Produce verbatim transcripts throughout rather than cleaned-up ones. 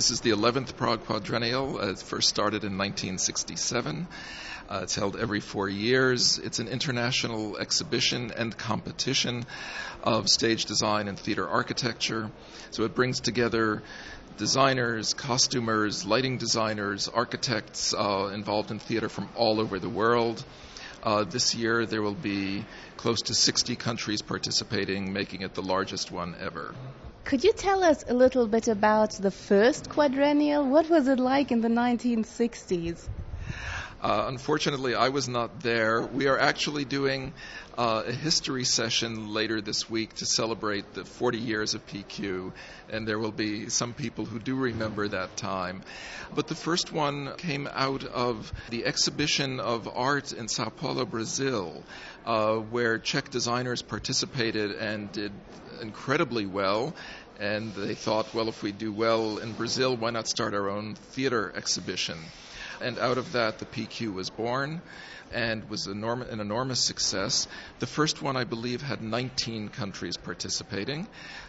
This is the eleventh Prague Quadrennial. Uh, it first started in nineteen sixty-seven. Uh, it's held every four years. It's an international exhibition and competition of stage design and theater architecture. So it brings together designers, costumers, lighting designers, architects uh, involved in theater from all over the world. Uh, this year there will be close to sixty countries participating, making it the largest one ever. Could you tell us a little bit about the first quadrennial? What was it like in the nineteen sixties? Uh, unfortunately, I was not there. We are actually doing uh, a history session later this week to celebrate the forty years of P Q, and there will be some people who do remember that time. But the first one came out of the exhibition of art in Sao Paulo, Brazil, uh, where Czech designers participated and did incredibly well. And they thought, well, if we do well in Brazil, why not start our own theater exhibition? And out of that, the P Q was born and was enorm- an enormous success. The first one, I believe, had nineteen countries participating,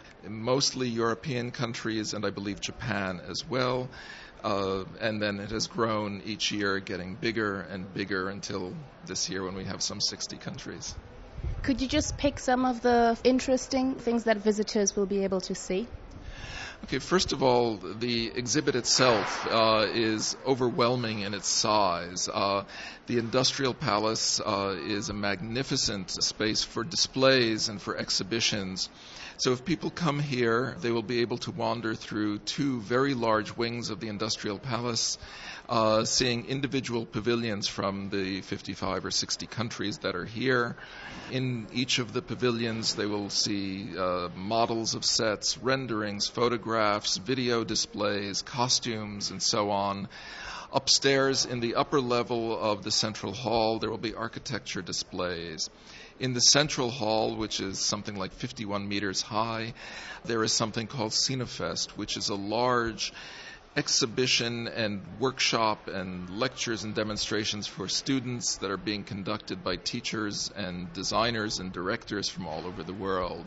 mostly European countries, and I believe Japan as well. Uh, and then it has grown each year, getting bigger and bigger until this year when we have some sixty countries. Could you just pick some of the interesting things that visitors will be able to see? Okay, first of all, the exhibit itself uh, is overwhelming in its size. Uh, the Industrial Palace uh, is a magnificent space for displays and for exhibitions. So if people come here, they will be able to wander through two very large wings of the Industrial Palace, uh, seeing individual pavilions from the fifty-five or sixty countries that are here. In each of the pavilions, they will see uh, models of sets, renderings, photographs, video displays, costumes, and so on. Upstairs, in the upper level of the central hall, there will be architecture displays. In the central hall, which is something like fifty-one meters high, there is something called Cinefest, which is a large exhibition and workshop and lectures and demonstrations for students that are being conducted by teachers and designers and directors from all over the world.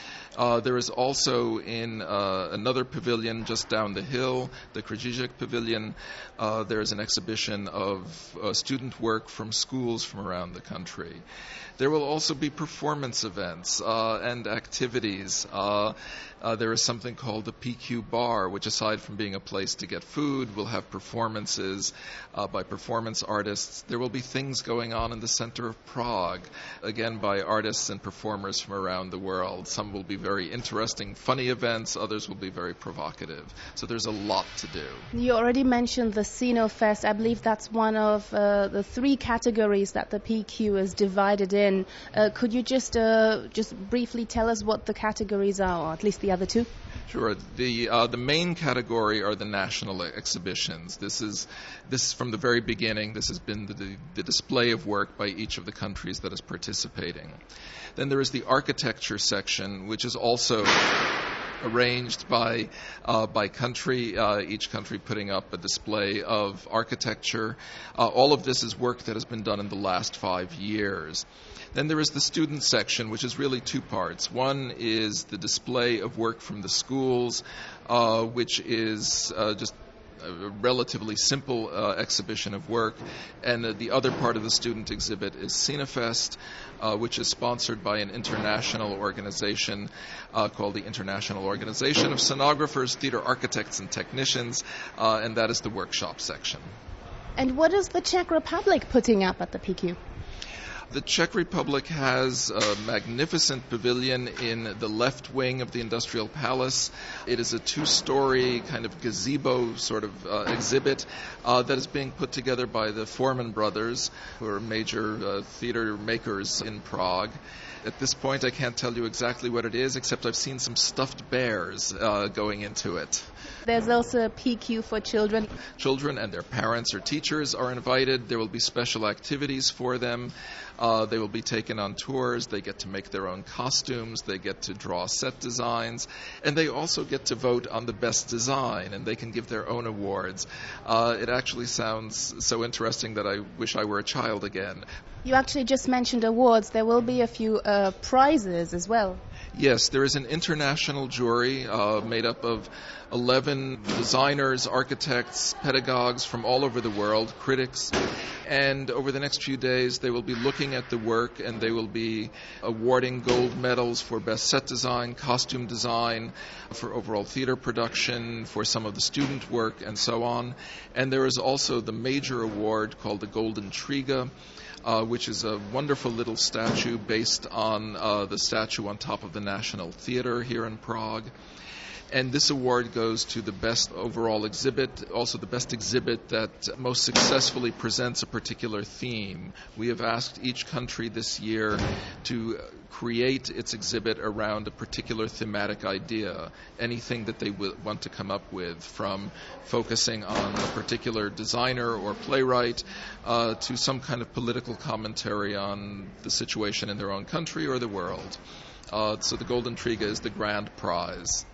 Uh, there is also in uh, another pavilion just down the hill, the Krzyżak Pavilion, uh, there is an exhibition of uh, student work from schools from around the country. There will also be performance events uh, and activities. Uh, uh, there is something called the P Q Bar, which aside from being a place to get food, will have performances uh, by performance artists. There will be things going on in the center of Prague, again by artists and performers from around the world. Some will be very interesting, funny events. Others will be very provocative. So there's a lot to do. You already mentioned the Cinefest. I believe that's one of uh, the three categories that the P Q is divided in. Uh, could you just uh, just briefly tell us what the categories are, or at least the other two? Sure. The uh, the main category are the national exhibitions. This is this from the very beginning. This has been the, the, the display of work by each of the countries that is participating. Then there is the architecture section, which is also arranged by uh, by country, uh, each country putting up a display of architecture. Uh, all of this is work that has been done in the last five years. Then there is the student section, which is really two parts. One is the display of work from the schools, uh, which is uh, just a relatively simple uh, exhibition of work. And uh, the other part of the student exhibit is Cinefest, uh, which is sponsored by an international organization uh, called the International Organization of Scenographers, Theater Architects and Technicians, uh, and that is the workshop section. And what is the Czech Republic putting up at the P Q? The Czech Republic has a magnificent pavilion in the left wing of the Industrial Palace. It is a two-story kind of gazebo sort of uh, exhibit uh, that is being put together by the Foreman brothers, who are major uh, theater makers in Prague. At this point, I can't tell you exactly what it is, except I've seen some stuffed bears uh, going into it. There's also a P Q for children. Children and their parents or teachers are invited. There will be special activities for them. Uh, they will be taken on tours. They get to make their own costumes. They get to draw set designs. And they also get to vote on the best design, and they can give their own awards. Uh, it actually sounds so interesting that I wish I were a child again. You actually just mentioned awards. There will be a few uh, prizes as well. Yes, there is an international jury uh, made up of eleven designers, architects, pedagogues from all over the world, critics, and over the next few days they will be looking at the work and they will be awarding gold medals for best set design, costume design, for overall theater production, for some of the student work, and so on. And there is also the major award called the Golden Triga, Uh, which is a wonderful little statue based on uh, the statue on top of the National Theatre here in Prague. And this award goes to the best overall exhibit, also the best exhibit that most successfully presents a particular theme. We have asked each country this year to create its exhibit around a particular thematic idea, anything that they w- want to come up with, from focusing on a particular designer or playwright uh, to some kind of political commentary on the situation in their own country or the world. Uh, so the Golden Triga is the grand prize.